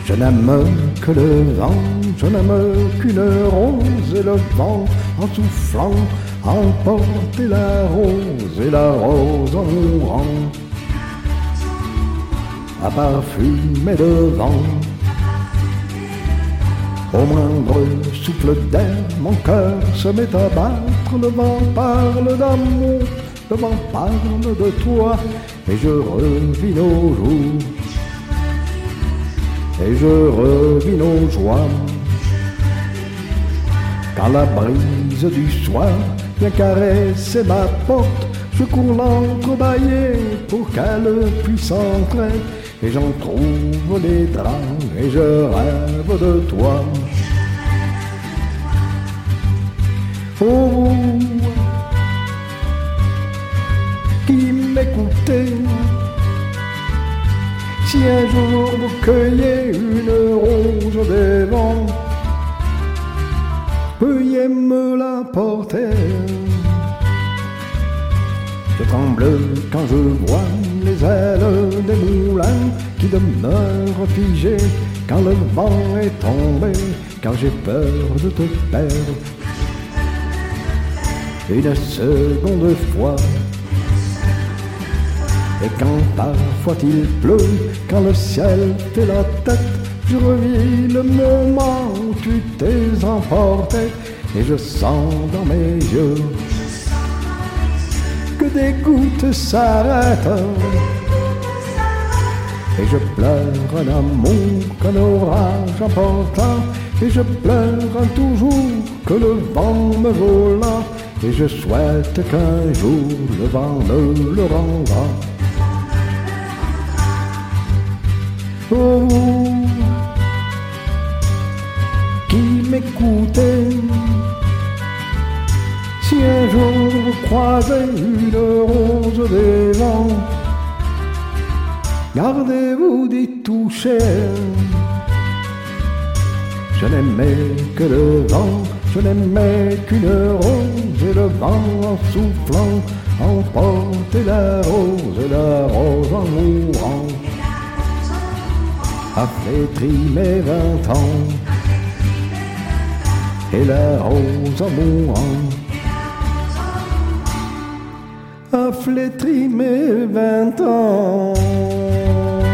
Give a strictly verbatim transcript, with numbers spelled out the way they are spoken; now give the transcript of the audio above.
Je n'aime que le vent, je n'aime qu'une rose et le vent en soufflant emporter la rose et la rose en mourant à parfumer le vent. Au moindre souffle d'air, mon cœur se met à battre. Le vent parle d'amour, le vent parle de toi, et je revis nos jours, et je revis nos joies. Quand la brise du soir vient caresser ma porte, je cours l'entrebâiller pour qu'elle puisse entrer, et j'en trouve les draps, et je rêve de toi. Oh, vous qui m'écoutez, si un jour vous cueillez une rose des vents, veuillez me la porter. Je tremble quand je vois les ailes des moulins qui demeurent figées quand le vent est tombé, car j'ai peur de te perdre une seconde fois. Et quand parfois il pleut, quand le ciel fait la tête, je revis le moment où tu t'es emporté, et je sens dans mes yeux que des gouttes s'arrêtent, et je pleure un amour qu'un orage emporta, et je pleure toujours que le vent me vola, et je souhaite qu'un jour le vent me le rendra. Oh, qui m'écoutez, si un jour vous croisez une rose des vents, gardez-vous d'y toucher. Je n'aimais que le vent, je n'aimais qu'une rose, et le vent en soufflant emportait la rose, et la rose en mourant a flétri mes vingt ans, et la rose en mourant a flétri mes vingt ans.